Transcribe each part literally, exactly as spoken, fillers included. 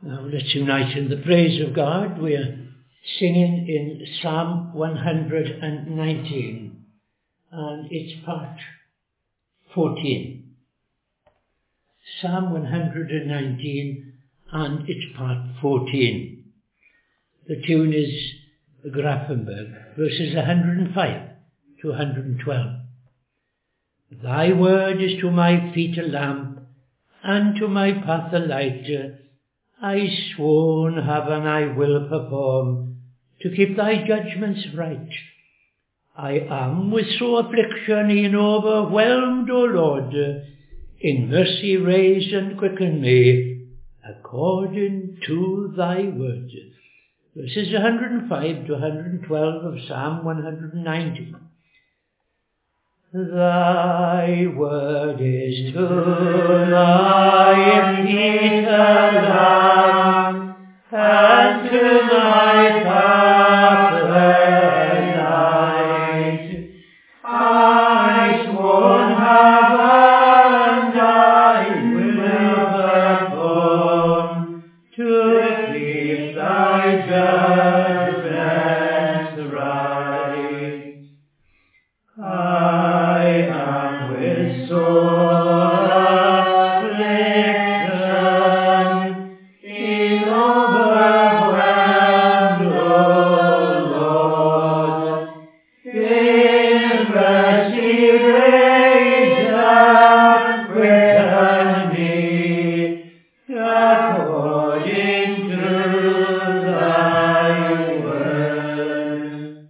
Now let's unite in the praise of God. We are singing in Psalm one hundred nineteen, and it's part fourteen. Psalm one hundred nineteen, and it's part fourteen. The tune is Grafenberg, verses one hundred five to one hundred twelve. Thy word is to my feet a lamp, and to my path a light. I sworn have, and I will perform, to keep thy judgments right. I am with sore affliction e'en overwhelmed, O Lord. In mercy raise and quicken me, according to thy word. Verses one hundred five to one hundred twelve of Psalm one hundred nineteen. Thy word is to my feet a lamp, and to my path a light. I sworn have, and I will perform, to keep thy judgments right. I am with sore affliction, in overwhelmed, O Lord. In mercy raise and quicken me, according to thy word.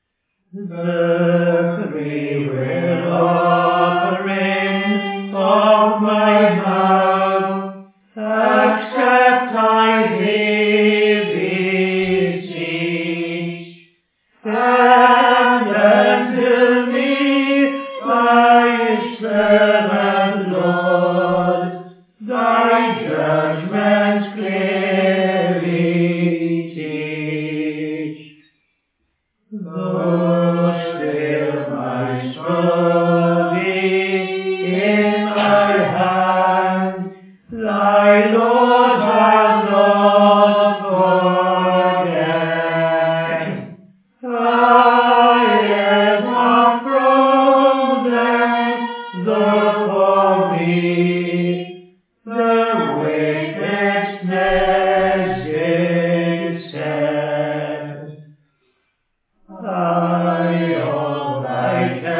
The free will offering of my mouth, accept I thee beseech, and unto me, thy servant Lord, thy judgments clearly teach. Though still my soul be in thy hand, thy Lord has not forget. I am not from them, though for me the wicked's nest is set. I all thy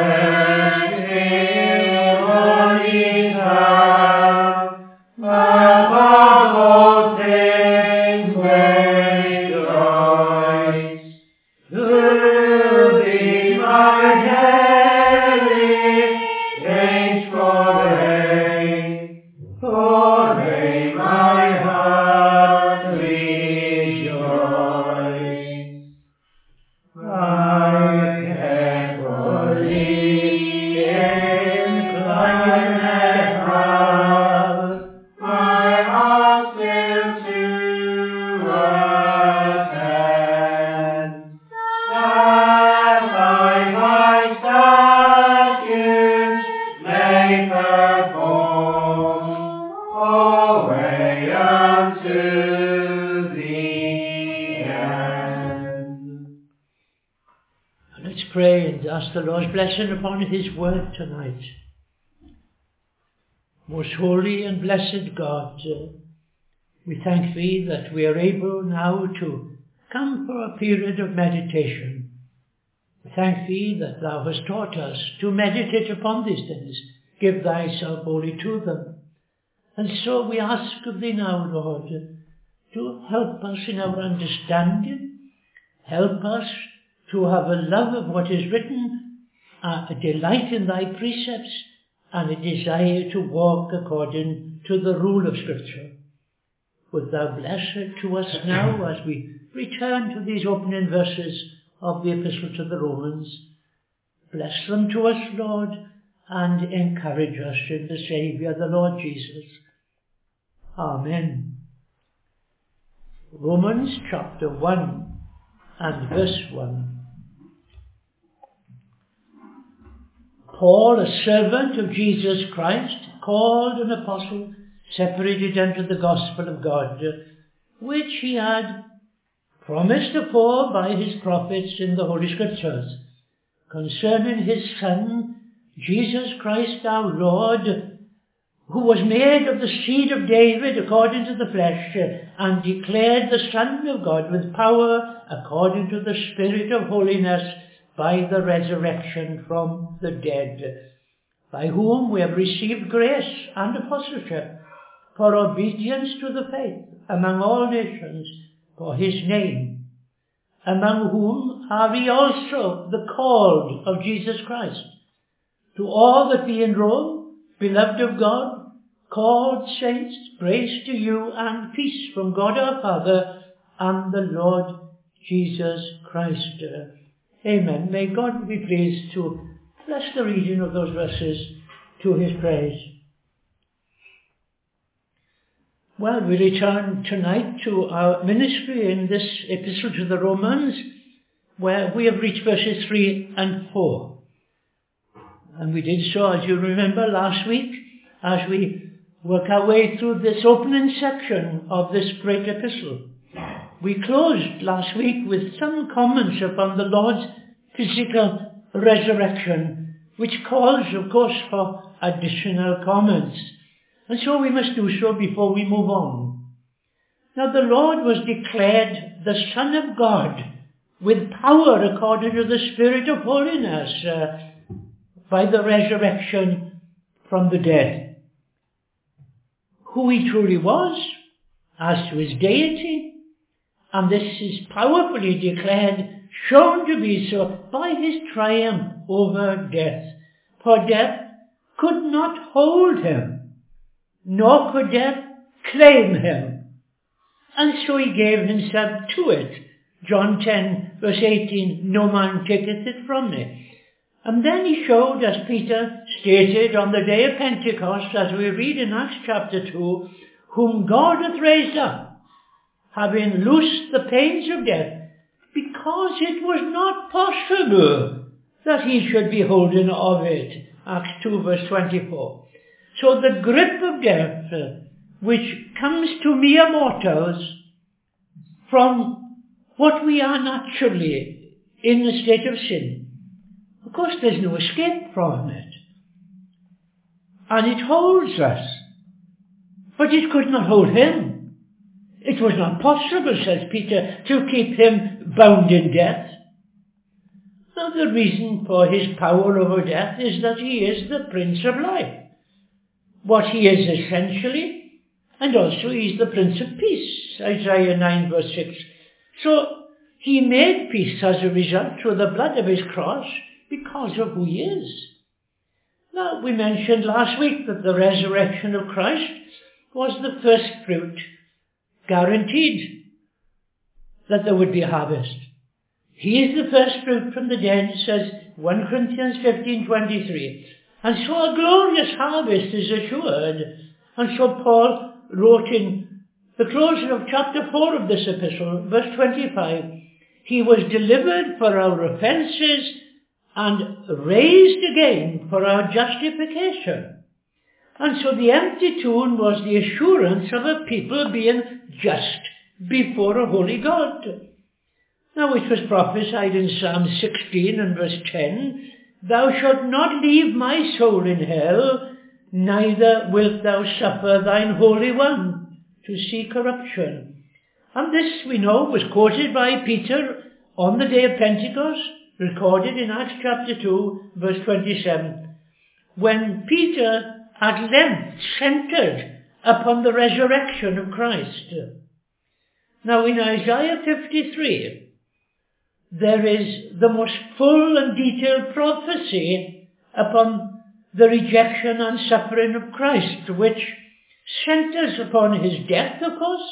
testimonies have, above all things rejoice. To thee my daily thanks for rain, for rain my heart rejoice. I carefully incline and have my heart still to attend, that I my statutes may perform, away unto the end. Let's pray and ask the Lord's blessing upon his word tonight. Most holy and blessed God, uh, we thank thee that we are able now to come for a period of meditation. We thank thee that thou hast taught us to meditate upon these things. Give thyself wholly to them. And so we ask of thee now, Lord, to help us in our understanding, help us to have a love of what is written, a delight in thy precepts, and a desire to walk according to the rule of Scripture. Would thou bless it to us now as we return to these opening verses of the Epistle to the Romans. Bless them to us, Lord, and encourage us in the Saviour, the Lord Jesus. Amen. Romans chapter one and verse one. Paul, a servant of Jesus Christ, called an apostle, separated unto the gospel of God, which he had promised afore by his prophets in the Holy Scriptures, concerning his Son, Jesus Christ our Lord, who was made of the seed of David according to the flesh, and declared the Son of God with power according to the Spirit of holiness, by the resurrection from the dead, by whom we have received grace and apostleship for obedience to the faith among all nations for his name, among whom are we also the called of Jesus Christ, to all that be in Rome, beloved of God, called saints, grace to you and peace from God our Father and the Lord Jesus Christ. Amen. May God be pleased to bless the reading of those verses to his praise. Well, we return tonight to our ministry in this epistle to the Romans, where we have reached verses three and four. And we did so, as you remember, last week, as we work our way through this opening section of this great epistle. We closed last week with some comments upon the Lord's physical resurrection, which calls, of course, for additional comments. And so we must do so before we move on. Now the Lord was declared the Son of God with power according to the Spirit of holiness uh, by the resurrection from the dead. Who he truly was, as to his deity, and this is powerfully declared, shown to be so by his triumph over death. For death could not hold him, nor could death claim him. And so he gave himself to it. John ten, verse eighteen, no man taketh it from me. And then he showed, as Peter stated on the day of Pentecost, as we read in Acts chapter two, whom God hath raised up, having loosed the pains of death, because it was not possible that he should be holden of it. Acts two, verse twenty-four. So the grip of death, uh, which comes to mere mortals from what we are naturally in the state of sin, of course there's no escape from it. And it holds us, but it could not hold him. It was not possible, says Peter, to keep him bound in death. Now the reason for his power over death is that he is the Prince of Life. What he is essentially, and also he is the Prince of Peace, Isaiah nine verse six. So he made peace as a result through the blood of his cross because of who he is. Now we mentioned last week that the resurrection of Christ was the first fruit, guaranteed that there would be a harvest. He is the first fruit from the dead, says First Corinthians fifteen twenty-three. And so a glorious harvest is assured. And so Paul wrote in the closing of chapter four of this epistle, verse twenty-five, he was delivered for our offences and raised again for our justification. And so the empty tomb was the assurance of a people being just before a holy God. Now it was prophesied in Psalm sixteen and verse ten, thou shalt not leave my soul in hell, neither wilt thou suffer thine Holy One to see corruption. And this, we know, was quoted by Peter on the day of Pentecost, recorded in Acts chapter two, verse twenty-seven, when Peter at length centered upon the resurrection of Christ. Now in Isaiah fifty-three, there is the most full and detailed prophecy upon the rejection and suffering of Christ, which centers upon his death, of course,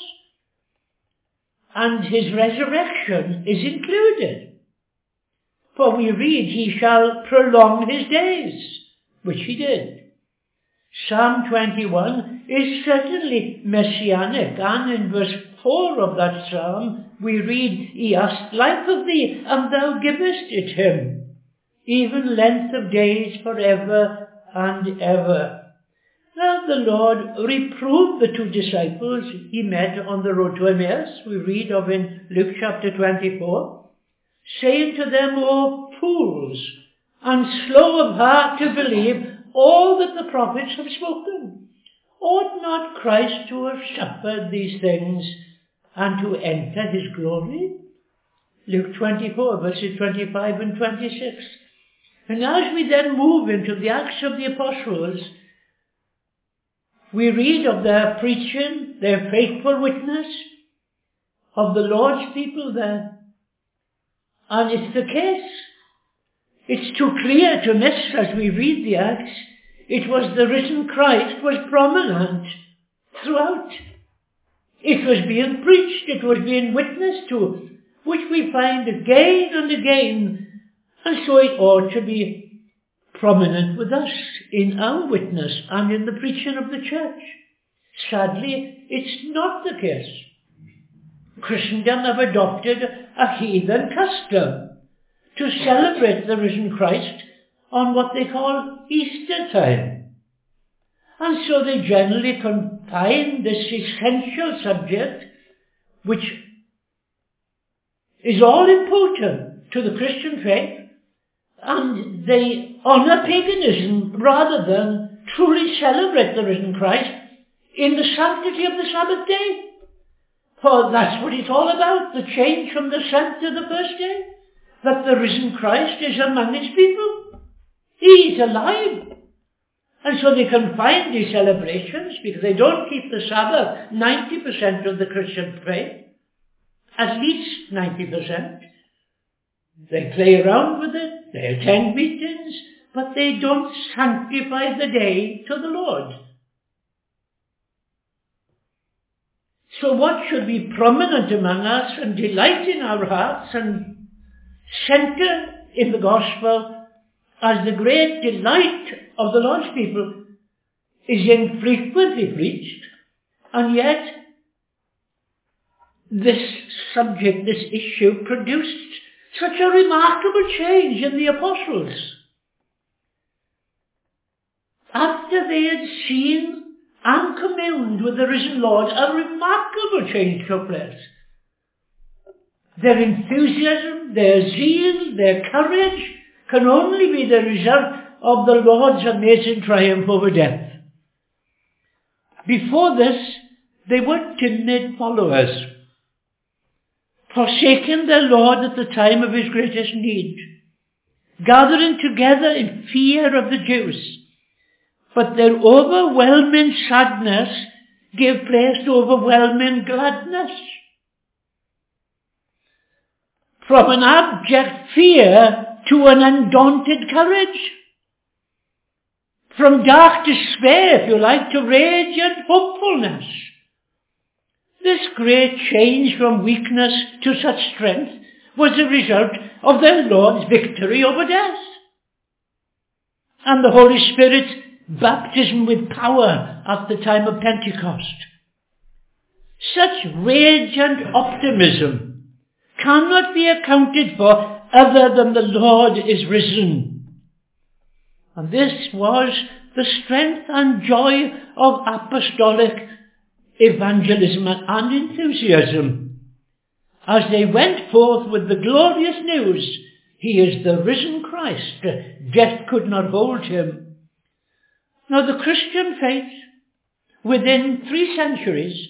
and his resurrection is included. For we read, he shall prolong his days, which he did. Psalm twenty-one is certainly messianic, and in verse four of that psalm we read, he asked life of thee, and thou givest it him, even length of days forever and ever. Now the Lord reproved the two disciples he met on the road to Emmaus, we read of in Luke chapter twenty-four, saying to them, O fools, and slow of heart to believe all that the prophets have spoken. Ought not Christ to have suffered these things and to enter his glory? Luke twenty-four, verses twenty-five and twenty-six. And as we then move into the Acts of the Apostles, we read of their preaching, their faithful witness, of the Lord's people there. And it's the case. It's too clear to miss as we read the Acts. It was the risen Christ was prominent throughout. It was being preached, it was being witnessed to, which we find again and again. And so it ought to be prominent with us in our witness and in the preaching of the church. Sadly, it's not the case. Christendom have adopted a heathen custom to celebrate the risen Christ on what they call Easter time. And so they generally confine this essential subject, which is all important to the Christian faith, and they honour paganism rather than truly celebrate the risen Christ in the sanctity of the Sabbath day. For that's what it's all about, the change from the seventh to the first day, that the risen Christ is among his people. He is alive. And so they confine these celebrations because they don't keep the Sabbath, ninety percent of the Christian faith, at least ninety percent. They play around with it, they attend meetings, but they don't sanctify the day to the Lord. So what should be prominent among us and delight in our hearts and centre in the gospel as the great delight of the Lord's people is infrequently preached, and yet this subject, this issue, produced such a remarkable change in the apostles. After they had seen and communed with the risen Lord, a remarkable change took place. Their enthusiasm, their zeal, their courage can only be the result of the Lord's amazing triumph over death. Before this, they were timid followers, forsaking their Lord at the time of his greatest need, gathering together in fear of the Jews. But their overwhelming sadness gave place to overwhelming gladness. From an abject fear to an undaunted courage. From dark despair, if you like, to radiant hopefulness. This great change from weakness to such strength was the result of their Lord's victory over death, and the Holy Spirit's baptism with power at the time of Pentecost. Such radiant optimism cannot be accounted for other than the Lord is risen. And this was the strength and joy of apostolic evangelism and enthusiasm as they went forth with the glorious news, he is the risen Christ. Death could not hold him. Now the Christian faith, within three centuries,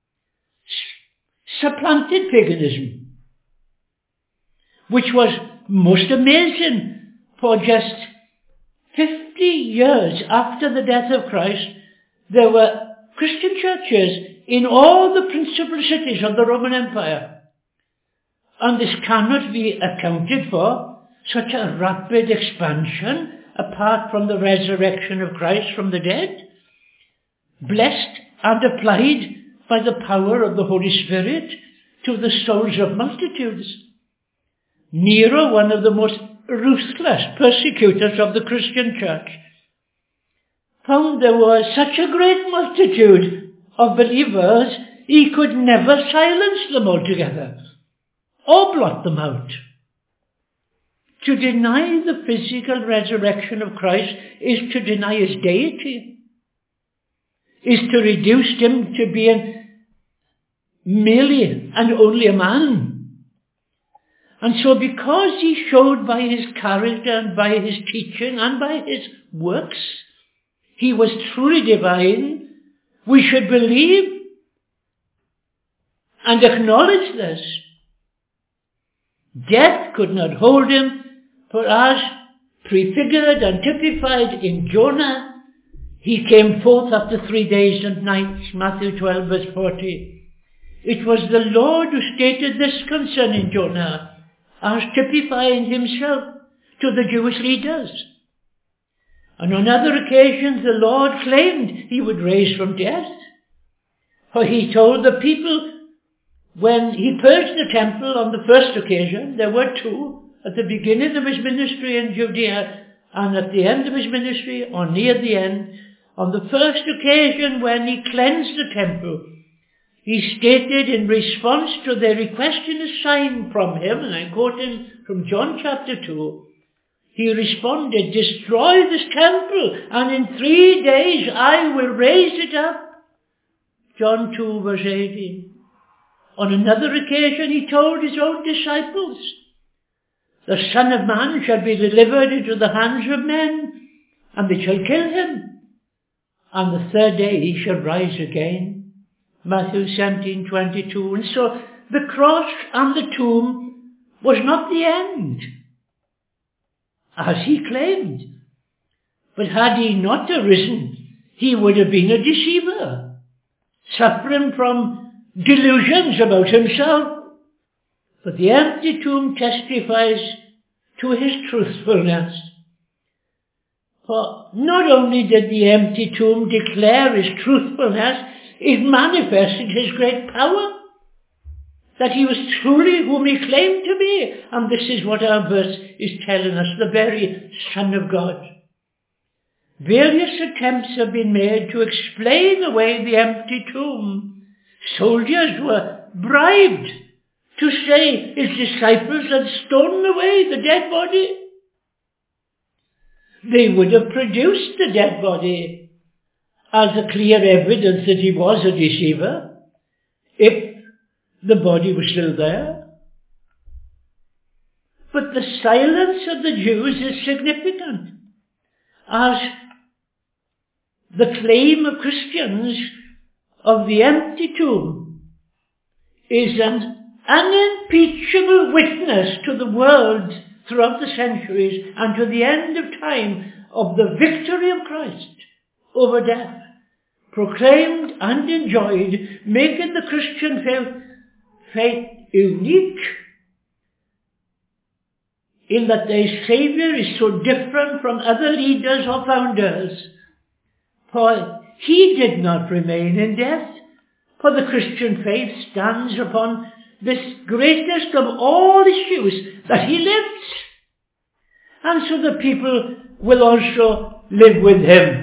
supplanted paganism, which was most amazing. For just fifty years after the death of Christ, there were Christian churches in all the principal cities of the Roman Empire. And this cannot be accounted for, such a rapid expansion, apart from the resurrection of Christ from the dead, blessed and applied by the power of the Holy Spirit to the souls of multitudes. Nero, one of the most ruthless persecutors of the Christian church, found there was such a great multitude of believers, he could never silence them altogether or blot them out. To deny the physical resurrection of Christ is to deny his deity. is to reduce him to being merely and only a man. And so because he showed by his character and by his teaching and by his works, he was truly divine, we should believe and acknowledge this. Death could not hold him, for as prefigured and typified in Jonah, he came forth after three days and nights, Matthew twelve verse forty. It was the Lord who stated this concerning Jonah, as typifying himself to the Jewish leaders. And on other occasions the Lord claimed he would raise from death. For he told the people, when he purged the temple on the first occasion, there were two, at the beginning of his ministry in Judea and at the end of his ministry, or near the end. On the first occasion when he cleansed the temple, he stated in response to their requesting a sign from him, and I'm quoting from John chapter two, he responded, "Destroy this temple, and in three days I will raise it up." John two verse eighteen. On another occasion he told his own disciples, "The Son of Man shall be delivered into the hands of men, and they shall kill him, and the third day he shall rise again." Matthew seventeen twenty-two. And so the cross and the tomb was not the end, as he claimed. But had he not arisen, he would have been a deceiver, suffering from delusions about himself. But the empty tomb testifies to his truthfulness. For not only did the empty tomb declare his truthfulness, it manifested his great power, that he was truly whom he claimed to be. And this is what our verse is telling us, the very Son of God. Various attempts have been made to explain away the empty tomb. Soldiers were bribed to say his disciples had stolen away the dead body. They would have produced the dead body as a clear evidence that he was a deceiver, if the body was still there. But the silence of the Jews is significant, as the claim of Christians of the empty tomb is an unimpeachable witness to the world throughout the centuries and to the end of time of the victory of Christ over death, proclaimed and enjoyed, making the Christian faith, faith unique in that their Saviour is so different from other leaders or founders. For he did not remain in death, for the Christian faith stands upon this greatest of all issues, that he lives. And so the people will also live with him.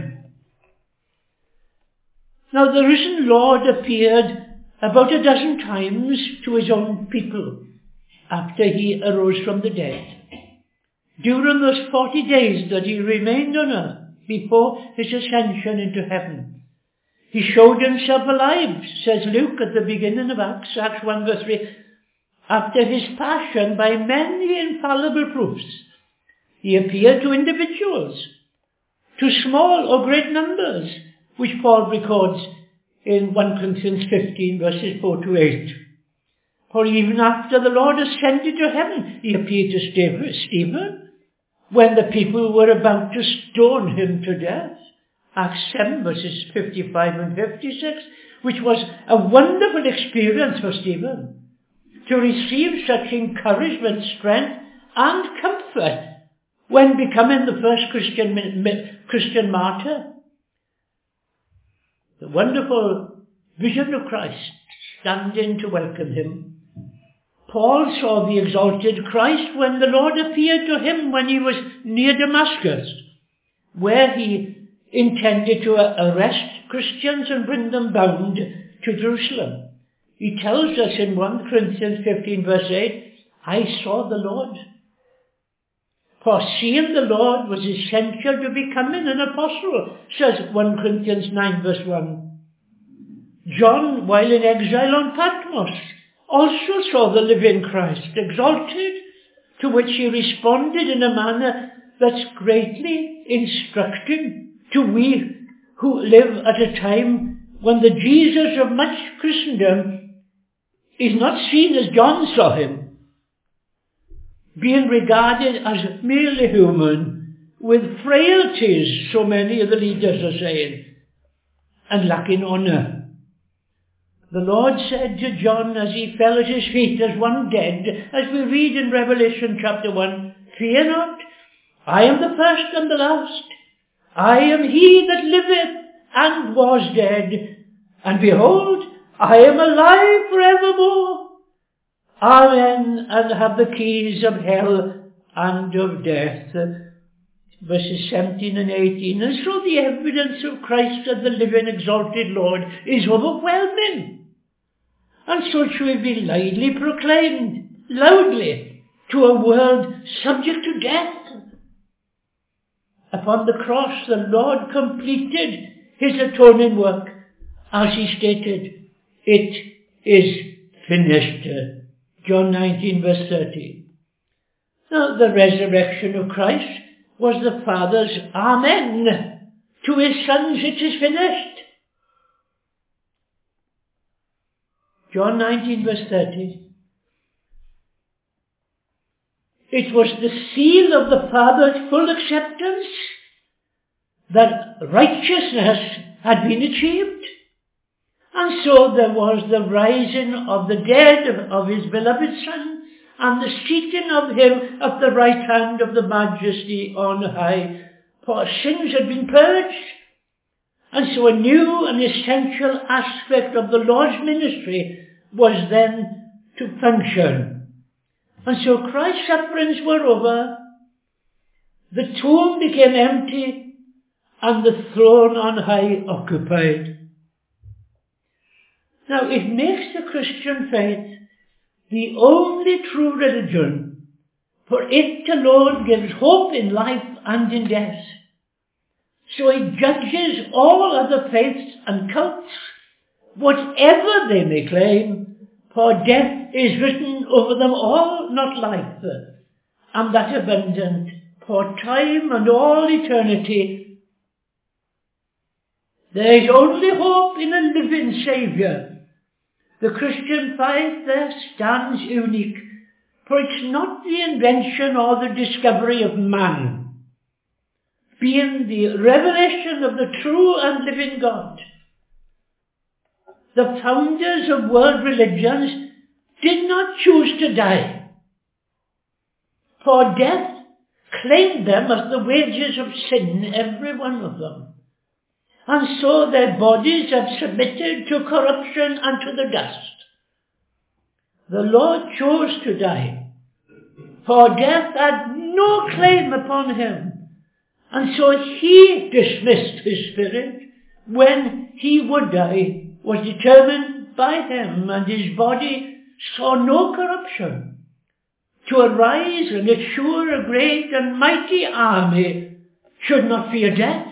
Now the risen Lord appeared about a dozen times to his own people after he arose from the dead. During those forty days that he remained on earth before his ascension into heaven, he showed himself alive, says Luke at the beginning of Acts, Acts one verse three, after his passion by many infallible proofs. He appeared to individuals, to small or great numbers, which Paul records in First Corinthians fifteen verses four to eight. For even after the Lord ascended to heaven, he appeared to Stephen when the people were about to stone him to death. Acts seven verses fifty-five and fifty-six, which was a wonderful experience for Stephen, to receive such encouragement, strength and comfort when becoming the first Christian, Christian martyr. The wonderful vision of Christ standing to welcome him. Paul saw the exalted Christ when the Lord appeared to him when he was near Damascus, where he intended to arrest Christians and bring them bound to Jerusalem. He tells us in First Corinthians fifteen verse eight, "I saw the Lord." For seeing the Lord was essential to becoming an apostle, says First Corinthians nine verse one. John, while in exile on Patmos, also saw the living Christ exalted, to which he responded in a manner that's greatly instructing to we who live at a time when the Jesus of much Christendom is not seen as John saw him, being regarded as merely human, with frailties, so many of the leaders are saying, and lacking honour. The Lord said to John as he fell at his feet as one dead, as we read in Revelation chapter one, "Fear not, I am the first and the last. I am he that liveth and was dead, and behold, I am alive forevermore. Amen, and have the keys of hell and of death." Verses seventeen and eighteen. And so the evidence of Christ as the living exalted Lord is overwhelming. And so should be loudly proclaimed, loudly, to a world subject to death. Upon the cross, the Lord completed his atoning work, as he stated, "It is finished." John nineteen, verse thirty. Now, the resurrection of Christ was the Father's Amen to his Son's "It is finished." John nineteen, verse thirty. It was the seal of the Father's full acceptance that righteousness had been achieved. And so there was the rising of the dead of his beloved Son, and the seating of him at the right hand of the Majesty on high. For sins had been purged, and so a new and essential aspect of the Lord's ministry was then to function. And so Christ's sufferings were over, the tomb became empty, and the throne on high occupied. Now, it makes the Christian faith the only true religion, for it alone gives hope in life and in death. So it judges all other faiths and cults, whatever they may claim, for death is written over them all, not life, and that abundant, for time and all eternity. There is only hope in a living Saviour. The Christian faith there stands unique, for it's not the invention or the discovery of man, being the revelation of the true and living God. The founders of world religions did not choose to die, for death claimed them as the wages of sin, every one of them. And so their bodies have submitted to corruption and to the dust. The Lord chose to die, for death had no claim upon him. And so he dismissed his spirit when he would die, was determined by him, and his body saw no corruption, to arise and assure a great and mighty army should not fear death.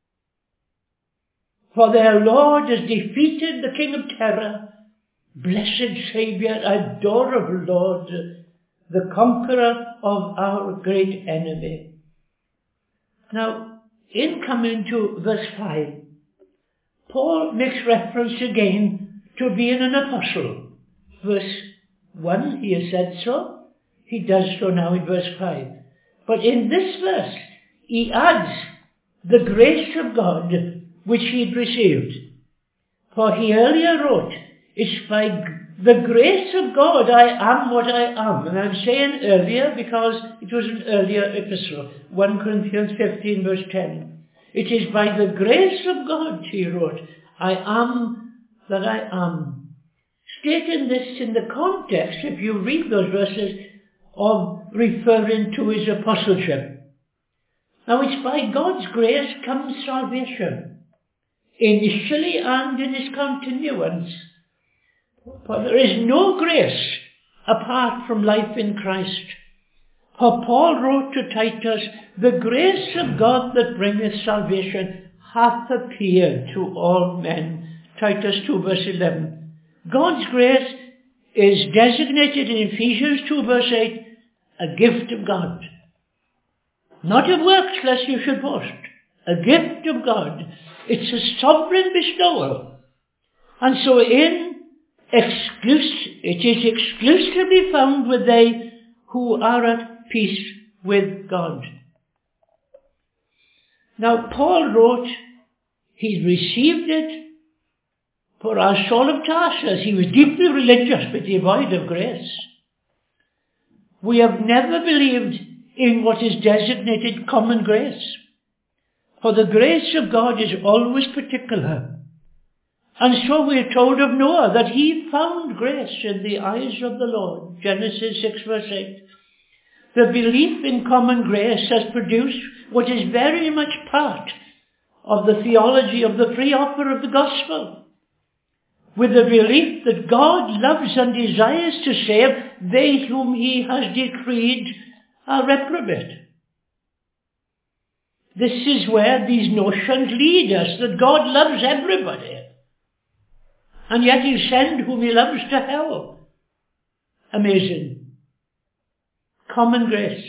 For their Lord has defeated the king of terror, blessed Saviour, adorable Lord, the conqueror of our great enemy. Now, in coming to verse five, Paul makes reference again to being an apostle. Verse one, he has said so. He does so now in verse five. But in this verse, he adds the grace of God which he had received. For he earlier wrote, "It's by the grace of God I am what I am." And I'm saying earlier because it was an earlier epistle, First Corinthians fifteen verse ten. "It is by the grace of God," he wrote, "I am that I am." Stating this in the context, if you read those verses, of referring to his apostleship. Now it's by God's grace comes salvation, initially and in its continuance. For there is no grace apart from life in Christ. For Paul wrote to Titus, "The grace of God that bringeth salvation hath appeared to all men, Titus two verse eleven. God's grace is designated in Ephesians two verse eight, a gift of God. Not of works, lest you should boast. A gift of God. It's a sovereign bestowal. And so in exclus- it is exclusively found with they who are at peace with God. Now Paul wrote, he received it for our Saul of Tarsus. He was deeply religious but devoid of grace. We have never believed in what is designated common grace. For the grace of God is always particular. And so we are told of Noah that he found grace in the eyes of the Lord. Genesis six verse eight. The belief in common grace has produced what is very much part of the theology of the free offer of the gospel, with the belief that God loves and desires to save they whom he has decreed are reprobate. This is where these notions lead us, that God loves everybody, and yet he sent whom he loves to hell. Amazing. Common grace.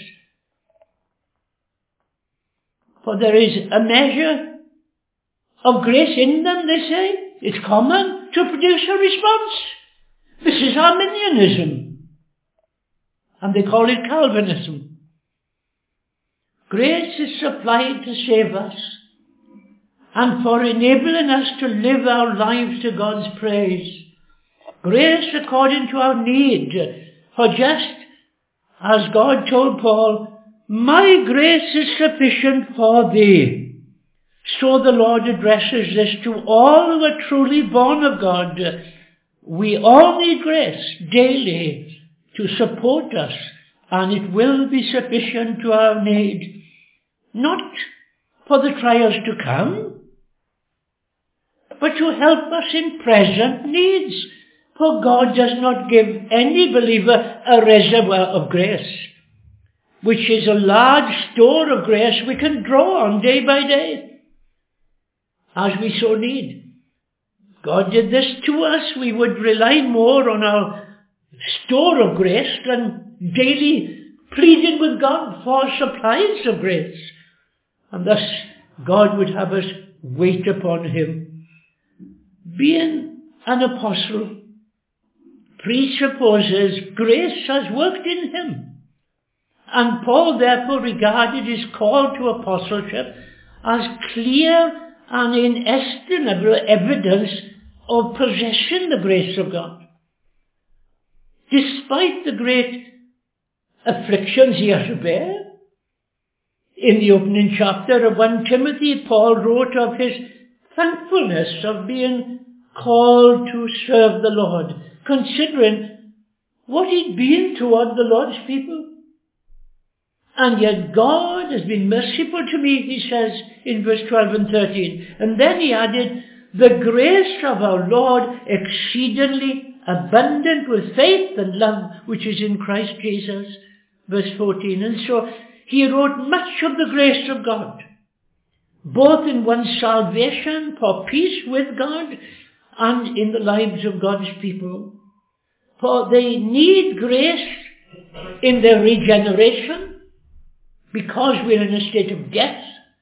For there is a measure of grace in them, they say. It's common to produce a response. This is Arminianism. And they call it Calvinism. Grace is supplied to save us and for enabling us to live our lives to God's praise. Grace according to our need. For just as God told Paul, my grace is sufficient for thee. So the Lord addresses this to all who are truly born of God. We all need grace daily to support us, and it will be sufficient to our need. Not for the trials to come, but to help us in present needs. For God does not give any believer a reservoir of grace, which is a large store of grace we can draw on day by day, as we so need. God did this to us. We would rely more on our store of grace than daily pleading with God for supplies of grace. And thus God would have us wait upon him. Being an apostle presupposes grace has worked in him. And Paul therefore regarded his call to apostleship as clear and inestimable evidence of possessing the grace of God. Despite the great afflictions he had to bear, in the opening chapter of First Timothy, Paul wrote of his thankfulness of being called to serve the Lord, considering what he'd been toward the Lord's people. And yet God has been merciful to me, he says in verse twelve and thirteen. And then he added, the grace of our Lord exceedingly abundant with faith and love, which is in Christ Jesus, verse fourteen. And so he wrote much of the grace of God, both in one's salvation for peace with God and in the lives of God's people. For they need grace in their regeneration, because we're in a state of death.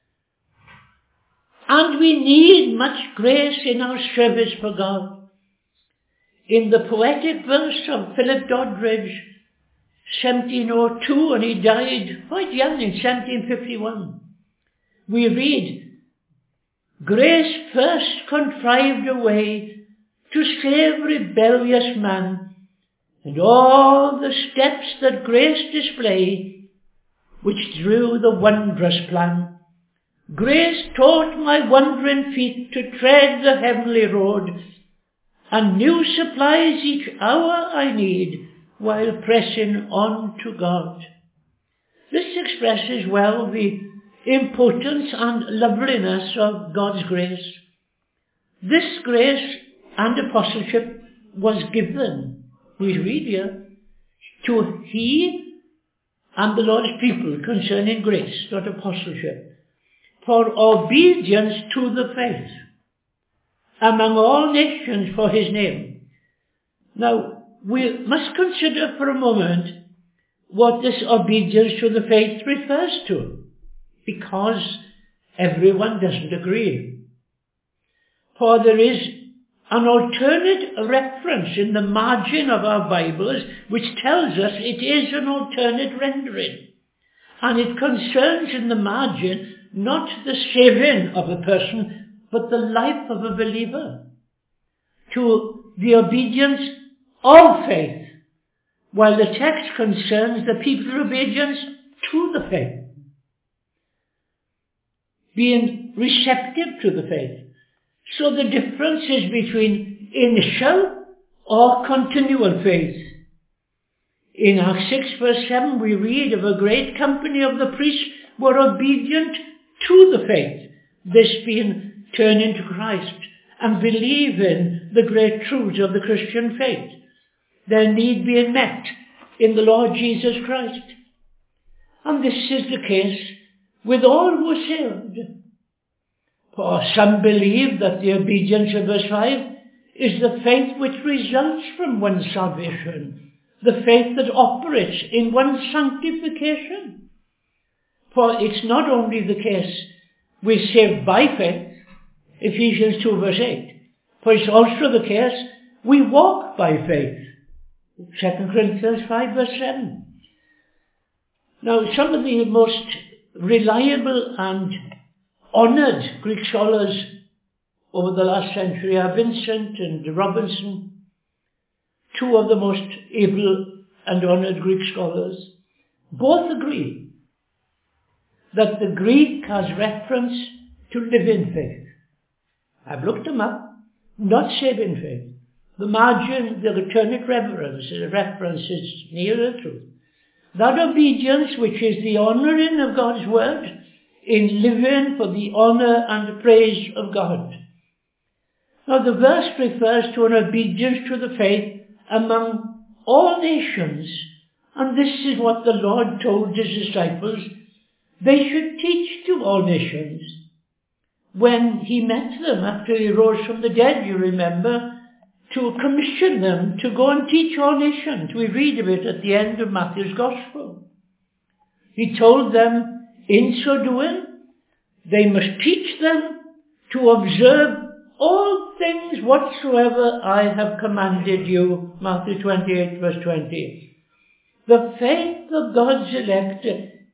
And we need much grace in our service for God. In the poetic verse of Philip Doddridge, seventeen oh two, and he died quite young in seventeen fifty-one, we read, grace first contrived a way to save rebellious man, and all the steps that grace display, which drew the wondrous plan. Grace taught my wandering feet to tread the heavenly road, and new supplies each hour I need, while pressing on to God. This expresses well the importance and loveliness of God's grace. This grace and apostleship was given, we read here, to he and the Lord's people concerning grace, not apostleship, for obedience to the faith, among all nations for his name. Now, we must consider for a moment what this obedience to the faith refers to, because everyone doesn't agree. For there is an alternate reference in the margin of our Bibles which tells us it is an alternate rendering. And it concerns in the margin not the saving of a person, but the life of a believer, to the obedience of faith, while the text concerns the people's obedience to the faith, being receptive to the faith. So the difference is between initial or continual faith. In Acts six verse seven we read of a great company of the priests were obedient to the faith, this being turning to Christ and believing the great truths of the Christian faith, their need being met in the Lord Jesus Christ. And this is the case with all who are saved. For some believe that the obedience of verse five is the faith which results from one's salvation, the faith that operates in one's sanctification. For it's not only the case we're saved by faith, Ephesians two verse eight, for it's also the case we walk by faith, Second Corinthians five verse seven. Now, some of the most reliable and honoured Greek scholars over the last century are Vincent and Robinson, two of the most able and honoured Greek scholars. Both agree that the Greek has reference to living faith. I've looked them up, not saving faith. The margin, the alternate reference, the reference is nearer to that obedience which is the honouring of God's word in living for the honour and praise of God. Now the verse refers to an obedience to the faith among all nations, and this is what the Lord told his disciples they should teach to all nations. When he met them after he rose from the dead, you remember, to commission them to go and teach all nations. We read of it at the end of Matthew's Gospel. He told them, in so doing, they must teach them to observe all things whatsoever I have commanded you. Matthew twenty-eight verse twenty. The faith of God's elect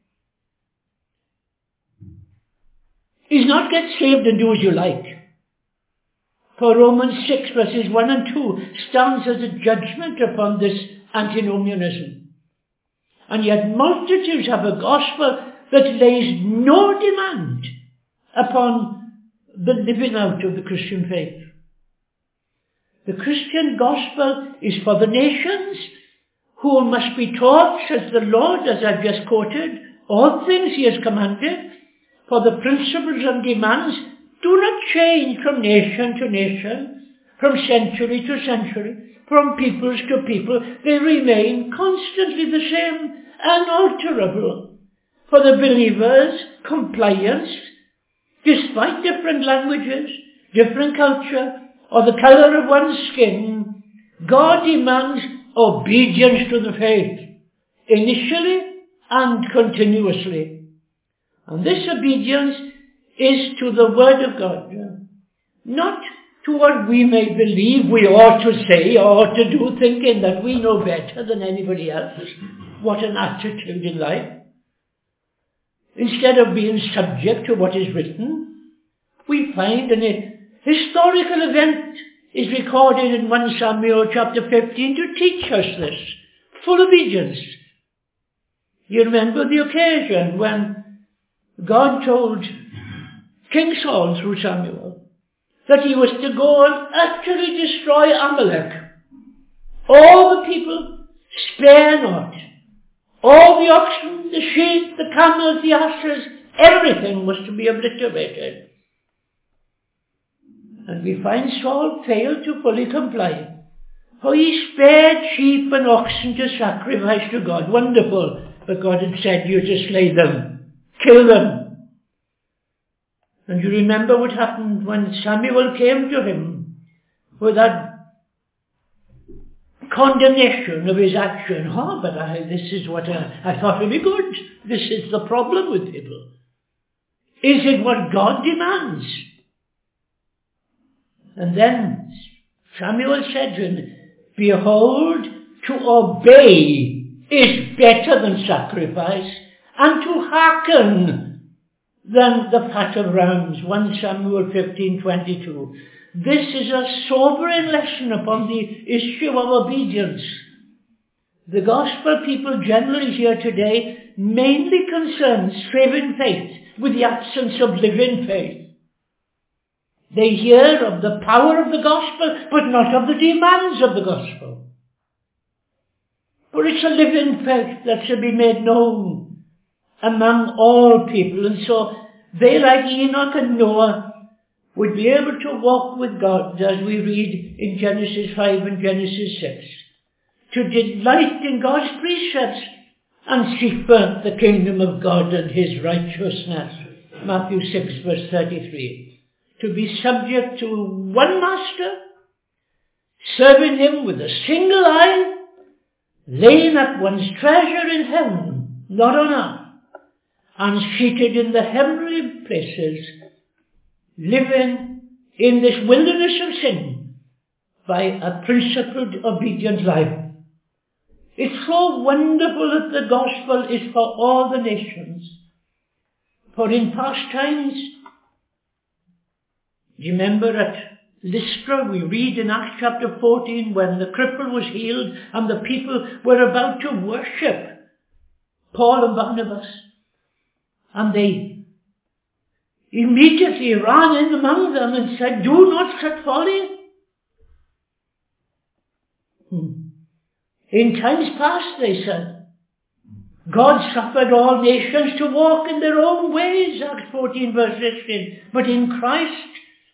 is not get saved and do as you like. For Romans six verses one and two stands as a judgment upon this antinomianism. And yet multitudes have a gospel that lays no demand upon the living out of the Christian faith. The Christian gospel is for the nations, who must be taught, says the Lord, as I've just quoted, all things he has commanded, for the principles and demands do not change from nation to nation, from century to century, from peoples to people. They remain constantly the same, unalterable. For the believer's compliance, despite different languages, different culture, or the colour of one's skin, God demands obedience to the faith, initially and continuously. And this obedience is to the Word of God, not to what we may believe we ought to say or ought to do, thinking that we know better than anybody else. What an attitude in life. Instead of being subject to what is written, we find an historical event is recorded in First Samuel chapter fifteen to teach us this. Full obedience. You remember the occasion when God told King Saul through Samuel that he was to go and utterly destroy Amalek. All the people, spare not. All the oxen, the sheep, the camels, the asses, everything was to be obliterated. And we find Saul failed to fully comply. For he spared sheep and oxen to sacrifice to God. Wonderful. But God had said, you to slay them. Kill them. And you remember what happened when Samuel came to him with that condemnation of his action. Oh, but I, this is what I, I thought would be good. This is the problem with people. Is it what God demands? And then Samuel said to him, behold, to obey is better than sacrifice, and to hearken than the fat of rams. First Samuel fifteen twenty-two. This is a sobering lesson upon the issue of obedience. The gospel people generally here today mainly concern saving faith with the absence of living faith. They hear of the power of the gospel, but not of the demands of the gospel. For it's a living faith that should be made known among all people. And so they, like Enoch and Noah, would be able to walk with God, as we read in Genesis five and Genesis six, to delight in God's precepts and seek first the kingdom of God and his righteousness. Matthew six verse thirty-three. To be subject to one master, serving him with a single eye, laying up one's treasure in heaven, not on earth, and seated in the heavenly places, living in this wilderness of sin by a principled, obedient life. It's so wonderful that the gospel is for all the nations. For in past times, remember at Lystra, we read in Acts chapter fourteen, when the cripple was healed and the people were about to worship Paul and Barnabas, and they immediately ran in among them and said, do not set folly. Hmm. In times past, they said, God suffered all nations to walk in their own ways, Acts fourteen verse sixteen. But in Christ,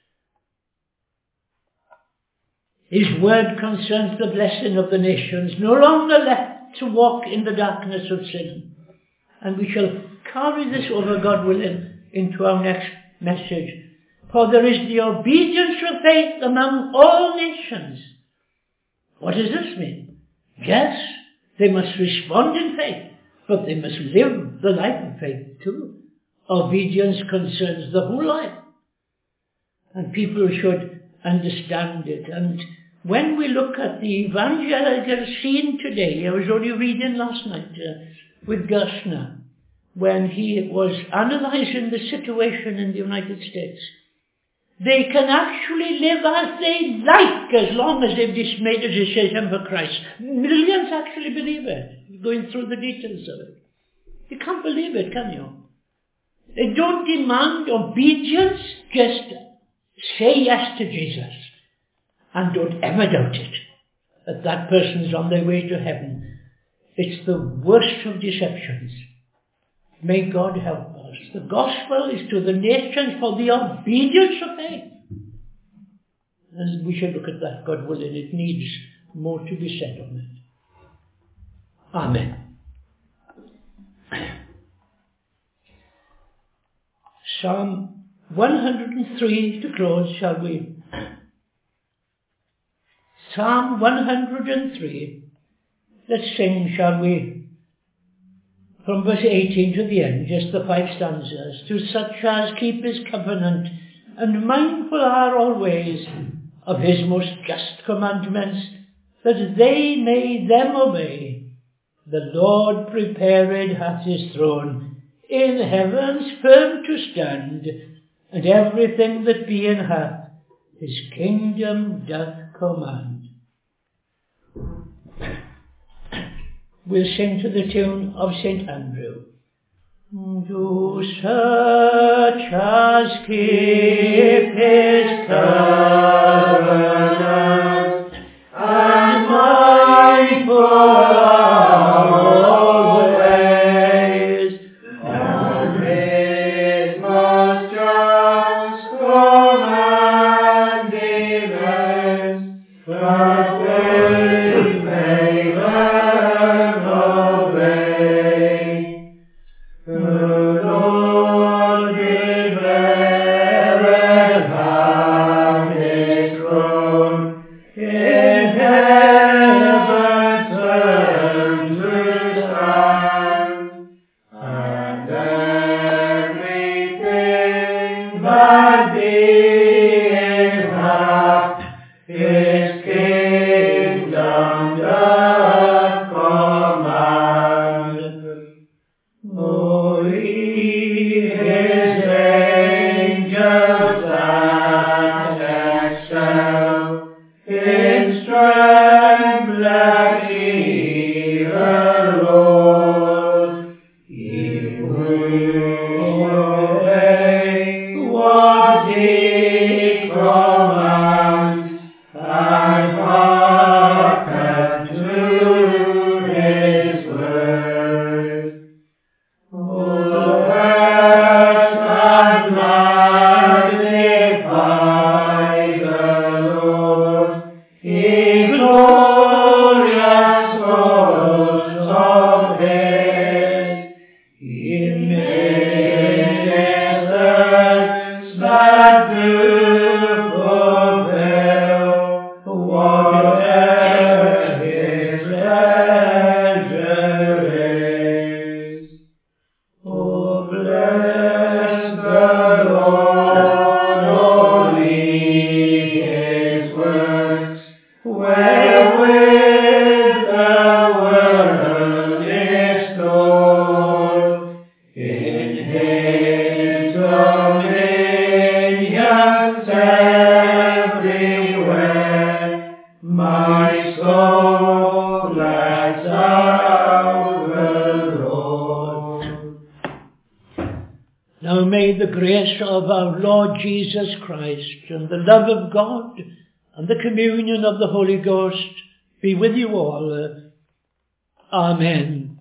his word concerns the blessing of the nations, no longer left to walk in the darkness of sin. And we shall carry this over, God willing, into our next message. For there is the obedience of faith among all nations. What does this mean? Yes, they must respond in faith, but they must live the life of faith too. Obedience concerns the whole life. And people should understand it. And when we look at the evangelical scene today, I was only reading last night uh, with Gerstner, when he was analysing the situation in the United States. They can actually live as they like as long as they've just made a decision for Christ. Millions actually believe it, going through the details of it. You can't believe it, can you? They don't demand obedience, just say yes to Jesus. And don't ever doubt it, that that person's on their way to heaven. It's the worst of deceptions. May God help us. The gospel is to the nations for the obedience of faith. And we should look at that, God willing. It needs more to be said on it. Amen. Psalm one hundred three to close, shall we? Psalm one hundred three. Let's sing, shall we? From verse eighteen to the end, just the five stanzas. To such as keep his covenant, and mindful are always of his most just commandments, that they may them obey. The Lord prepared hath his throne, in heavens firm to stand, and everything that being hath, his kingdom doth command. We'll sing to the tune of Saint Andrew. To such as keep his covenant, and mindful always of his most just commandments, that they may learn obey. The Lord prepared hath his throne, with the world is stored, in his dominions everywhere, my soul lets out the Lord. Now may the grace of our Lord Jesus Christ and the love of God and the communion of the Holy Ghost be with you all. Amen.